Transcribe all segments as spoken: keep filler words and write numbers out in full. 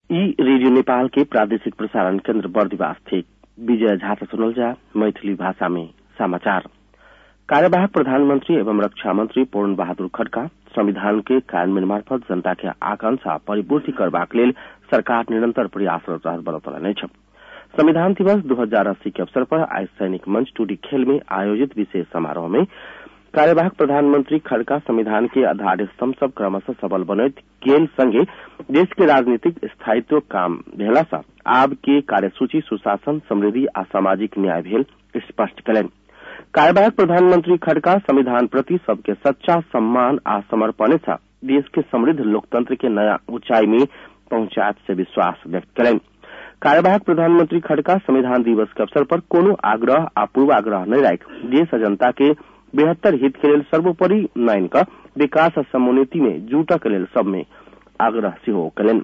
ई रेडियो नेपाल के प्रादेशिक प्रसारण केन्द्र बर्दिवास थे। विजय झा सुनल जा मैथिली भाषा में समाचार। कार्यवाहक प्रधानमंत्री एवं रक्षा मंत्री पूर्ण बहादुर खड्का संविधान के कार्यान्वयन मार्फत जनता के आकांक्षा परिपूर्ति करबाक लेल सरकार निरंतर प्रयासरत रहल छ। संविधान दिवस दो हजार अस्सी के अवसर पर आज सैनिक मंच टूडी खेल में आयोजित विशेष समारोह में कार्यवाहक प्रधानमंत्री खड्का संविधान के आधार स्तंभ सब क्रमशः सबल बनैत गेल संगे देश के राजनीतिक स्थायित्व काम भेला सा आब के कार्यसूची सुशासन समृद्धि आ सामाजिक न्याय भेल स्पष्ट कलन। कार्यवाहक प्रधानमंत्री खड्का संविधान प्रति सबके सच्चा सम्मान आ समर्पण से देश के समृद्ध लोकतंत्र के नया ऊंचाई में पहुंचात से विश्वास व्यक्त कलन। कार्यवाहक प्रधानमंत्री खड्का संविधान दिवस के अवसर पर कोनो आग्रह आ पूर्वाग्रह नहीं राख देश जनता के बेहतर हित के लेल सर्वोपरि नाइन का विकास और समुन्नति में जुटा के लेल सब में आग्रह से कलन।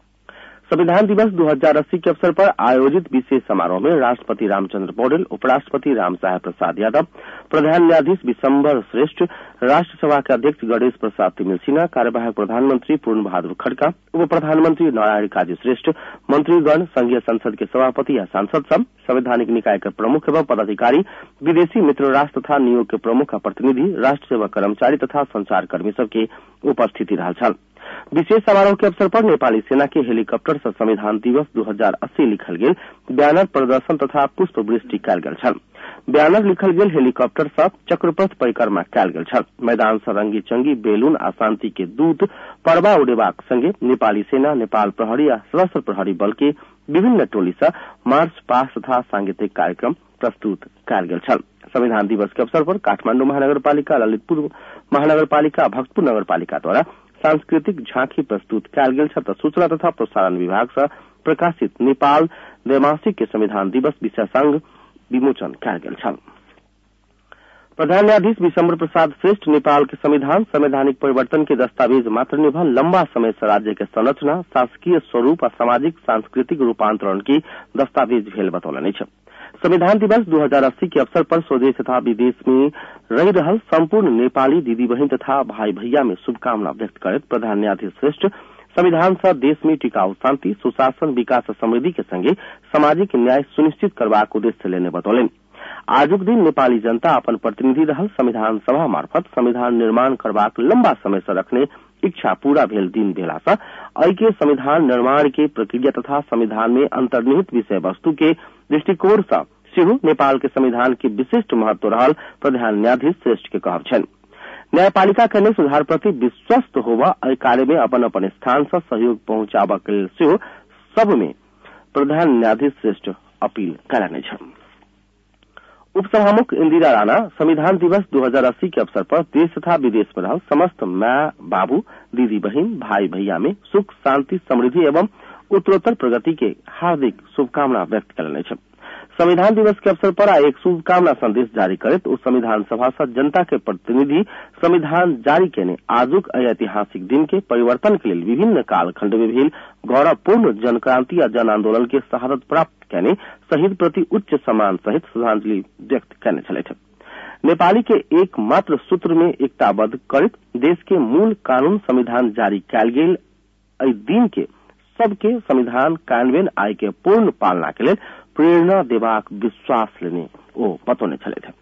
संविधान दिवस दो हजार अस्सी के अवसर पर आयोजित विशेष समारोह में राष्ट्रपति रामचंद्र पौडेल, उपराष्ट्रपति रामसाहेब प्रसाद यादव, प्रधान न्यायाधीश विशंबर श्रेष्ठ, राष्ट्रसभा के अध्यक्ष गणेश प्रसाद तिमिल सिन्हा, कार्यवाहक प्रधानमंत्री पूर्ण बहादुर खड्का, उप प्रधानमंत्री नारायण काजी श्रेष्ठ, मंत्रीगण, संघीय संसद के सभापति या सांसद सब, संवैधानिक निकाय के प्रमुख एवं पदाधिकारी, विदेशी मित्र राष्ट्र तथा नियोग के प्रमुख प्रतिनिधि, राष्ट्र सेवा कर्मचारी तथा संचारकर्मी सबके उपस्थिति रहल। विशेष समारोह के अवसर पर नेपाली सेना के हेलीकॉप्टर से संविधान दिवस दो हजार अस्सी लिखल गेल बैनर प्रदर्शन तथा पुष्प वृष्टि कयल गेल छल। बैनर लिखल गेल हेलीकॉप्टर से चक्रपथ परिक्रमा कयल गेल छल। मैदान से रंगी चंगी बेलून आ शांति के दूत परवा उड़ेबाक संगे नेपाली सेना, नेपाल प्रहरी आ सशस्त्र प्रहरी बल के विभिन्न टोली से मार्च पास्ट तथा सांगीतिक कार्यक्रम प्रस्तुत कयल गेल छल। संविधान दिवस के अवसर पर काठमांडू महानगरपालिका, ललितपुर महानगरपालिका, भक्तपुर नगरपालिका द्वारा सांस्कृतिक झांकी प्रस्तुत कयल गेल छ। सूचना तथा प्रसारण विभाग से प्रकाशित नेपाल त्रैमासिक के संविधान दिवस विशेषांग विमोचन कयल गेल छ। प्रधान न्यायाधीश विशंबर प्रसाद श्रेष्ठ नेपाल के संविधान संवैधानिक परिवर्तन के दस्तावेज मात्र निर्भर लंबा समय से राज्य के संरचना, शासकीय स्वरूप और सामाजिक सांस्कृतिक रूपांतरण की दस्तावेज भेल बतौलनि छ। संविधान दिवस दो हजार अस्सी के अवसर पर स्वदेश तथा विदेश में रही रहल संपूर्ण नेपाली दीदी बहन तथा भाई भैया में शुभकामना व्यक्त करत प्रधान न्यायाधीश श्रेष्ठ संविधान से देश में टिकाऊ शांति, सुशासन, विकास और समृद्धि के संगे सामाजिक न्याय सुनिश्चित करबाक उद्देश्य लेने बतौलन। आजुक दिन नेपाली जनता अपन प्रतिनिधि रहल संविधान सभा मार्फत संविधान निर्माण करबाक लंबा समय से रखने इच्छा पूरा भेल दिन भेला से अई के संविधान निर्माण के प्रक्रिया तथा संविधान में अंतर्निहित विषय वस्तु के दृष्टिकोण से सेहो नेपाल के संविधान के विशिष्ट महत्व रहल प्रधान न्यायाधीश श्रेष्ठ के कहब छन। न्यायपालिका के सुधार प्रति विश्वस्त होवा अई कार्य में अपन अपन स्थान से सहयोग पहुंचाबा के लेल सेहो सब में प्रधान न्यायाधीश श्रेष्ठ अपील करने छन। उपसभामुख इंदिरा राणा संविधान दिवस दो हजार अस्सी के अवसर पर देश तथा विदेश में रहल समस्त माँ बाबू, दीदी बहन, भाई भैया में सुख, शांति, समृद्धि एवं उत्तरोत्तर प्रगति के हार्दिक शुभकामना व्यक्त करने छन। संविधान दिवस के अवसर पर एक शुभकामना संदेश जारी करे तो संविधान सभा से जनता के प्रतिनिधि संविधान जारी केने आजुक ऐतिहासिक दिन के परिवर्तन के लिए विभिन्न कालखंड में भेल गौरवपूर्ण जनक्रांति या जन आंदोलन के शहादत प्राप्त केने शहीद प्रति उच्च सम्मान सहित श्रद्धांजलि व्यक्त करने चले थे। नेपाली के एकमात्र सूत्र में एकताबद्ध कर देश के मूल कानून संविधान जारी कयल गेल एहि दिन के सबके संविधान कार्यान्वयन आय के पूर्ण पालना के लिए प्रेरणा देबाक विश्वास लेने ओ बतौने चले थे।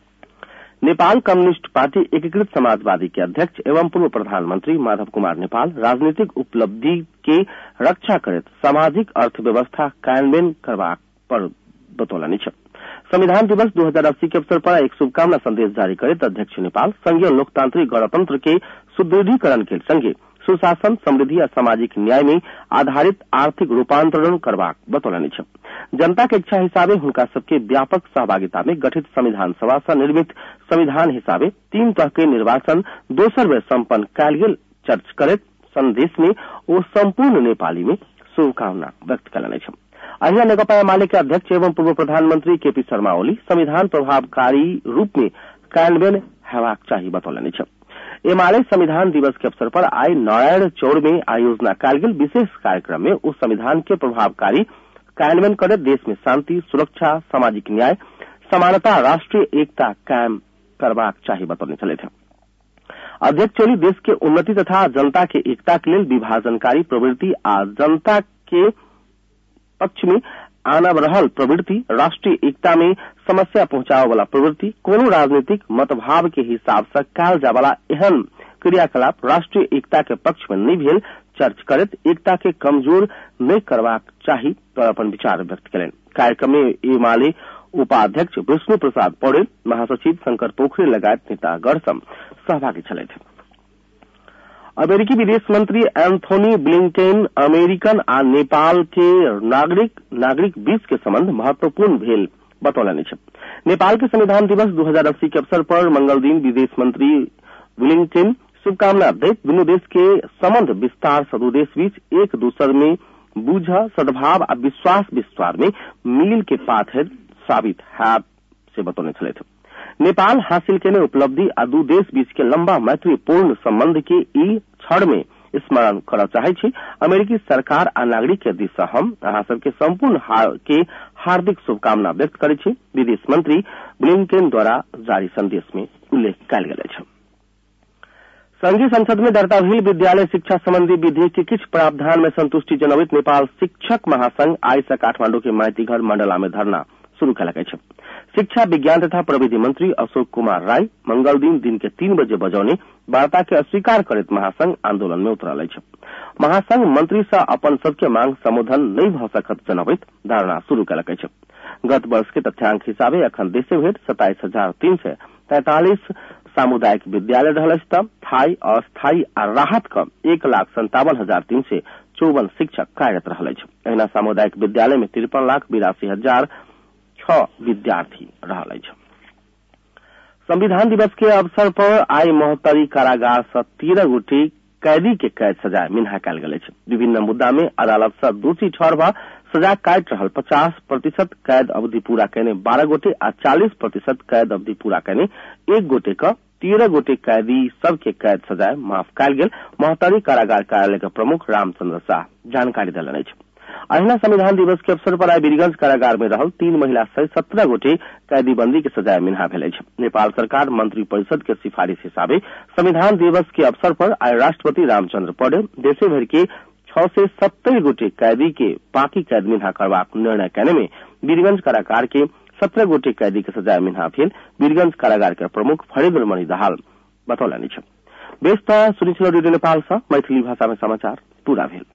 नेपाल कम्युनिस्ट पार्टी एकीकृत समाजवादी के अध्यक्ष एवं पूर्व प्रधानमंत्री माधव कुमार नेपाल राजनीतिक उपलब्धि के रक्षा करत सामाजिक अर्थव्यवस्था कार्यान्वयन करबा पर बतौलनि छ। संविधान दिवस दो हजार अस्सी के अवसर पर एक शुभकामना संदेश जारी करत अध्यक्ष नेपाल संघीय लोकतांत्रिक गणतंत्र के सुदृढ़ीकरण के संगे सुशासन, समृद्धि और सामाजिक न्याय में आधारित आर्थिक रूपांतरण करबाक बतौलनि छ। जनता के इच्छा हिसाबे हुनका सबके व्यापक सहभागिता में गठित संविधान सभा से निर्मित संविधान हिसाबे तीन तरह के निर्वाचन दोसर बेर सम्पन्न कयल गेल चर्च करत संदेश में वो संपूर्ण नेपाली में शुभकामना व्यक्त करने छ। अहिया नेकपा एमाले के अध्यक्ष एवं पूर्व प्रधानमंत्री केपी शर्मा ओली संविधान प्रभावकारी रूप में कार्यान्वयन हेबाक चाहिए बतौलनि छ। एमाले संविधान दिवस के अवसर पर आए नारायण चौड़ में आयोजना कयल गेल विशेष कार्यक्रम में उस संविधान के प्रभावकारी कार्यान्वयन कर देश में शांति, सुरक्षा, सामाजिक न्याय, समानता, राष्ट्रीय एकता कायम करबाक चाहिए बतौने चले थे। अध्यक्ष ओली देश के उन्नति तथा जनता के एकता के लिए विभाजनकारी प्रवृत्ति आ जनता के पक्ष में आना रहल प्रवृत्ति, राष्ट्रीय एकता में समस्या पहुंचावे वाला प्रवृत्ति, कोनो राजनीतिक मतभाव के हिसाब से काल जावाला एहन क्रियाकलाप राष्ट्रीय एकता के पक्ष में नहीं भेल चर्च करत एकता के कमजोर नहीं करवाक चाही तो अपन विचार व्यक्त करें। कार्यक्रम में एमाले उपाध्यक्ष विष्णु प्रसाद पौडेल, महासचिव शंकर पोखरे लगायत नेतागण सब सहभागी छले थे। अमेरिकी विदेश मंत्री एंथोनी ब्लिंकेन अमेरिकन आ नेपाल के नागरिक नागरिक बीच के संबंध महत्वपूर्ण भेल बतौलनि छे। नेपाल के संविधान दिवस दो हजार अस्सी के अवसर पर मंगल दिन विदेश मंत्री ब्लिंकेन शुभकामना दैत दुनू देश के संबंध विस्तार से दू देश बीच एक दूसर में बूझ, सद्भाव आ विश्वास विस्तार में मील के पाथर साबित है से बतौने छले थे। नेपाल हासिल केने उपलब्धि आ दू देश बीच के लंबा मैत्रीपूर्ण संबंध के ई क्षण में स्मरण करऽ चाहे छी। अमेरिकी सरकार आ नागरिक के दिस से हम अहाँ सबके संपूर्ण हार के हार्दिक शुभकामना व्यक्त करे छी, विदेश मंत्री ब्लिंकेन द्वारा जारी संदेश में उल्लेख कयल गेल अछि। संघीय संसद में दर्ता भेल विद्यालय शिक्षा संबंधी विधेयक के किछु प्रावधान में संतुष्टि जनबैत नेपाल शिक्षक महासंघ आइ से काठमांडू के माइतीघर मंडला में धरना शुरू कयलक अछि। शिक्षा विज्ञान तथा प्रविधि मंत्री अशोक कुमार राय मंगल दिन दिन के तीन बजे बजौने वार्ता के अस्वीकार करत महासंघ आंदोलन में उतरल अछि। महासंघ मंत्री से अपन सबके मांग संबोधन नहीं भ सकत जनबैत धरना शुरू कयलक अछि। गत वर्ष के तथ्यांक हिसाबे अखन देशे भरि सताईस हजार तीन सय तैंतालीस सामुदायिक विद्यालय रहल अछि त स्थायी अस्थायी आ राहत क एक लाख संतावन हजार तीन सय चौवन शिक्षक कार्यरत रहल अछि। एहिना सामुदायिक विद्यालय में तिरपन लाख बिरासी हजार छह विद्यार्थी रहल अछि। संविधान दिवस के अवसर पर आई महोत्तरी कारागार से तेरह गोटे कैदी के कैद सजाए मिन्हा कयल गेल अछि। विभिन्न मुद्दा में अदालत से दोषी ठहरबा सजा काटि रहल पचास प्रतिशत कैद अवधि पूरा कयने बारह गोटे आ चालीस प्रतिशत कैद अवधि पूरा कयने एक गोटे का तेरह गोटे कैदी सबके कैद सजाए माफ कयल गेल महोत्तरी कारागार कार्यालय के प्रमुख रामचंद्र शाह जानकारी देलनि अछि। अहिना संविधान दिवस के अवसर पर आई वीरगंज कारागार में रहल तीन महिला सहित सत्रह गोटे कैदीबंदी के सजाए मिन्हा भेल अछि। नेपाल सरकार मंत्री परिषद के सिफारिश हिसाबे संविधान दिवस के अवसर पर आई राष्ट्रपति रामचंद्र पौडेल देशे भर के छह से सत्तर गोटे कैदी के बाकी कैद मिन्हा करबाक निर्णय कयने में वीरगंज कारागार के सत्रह गोटे कैदी के सजाए मिन्हा भेल वीरगंज कारागार के प्रमुख फणीन्द्र मणि दाहाल बतौलनि छथि। बेस्ता सुनिछल रेडियो नेपाल से मैथिली भाषा में समाचार पूरा भेल।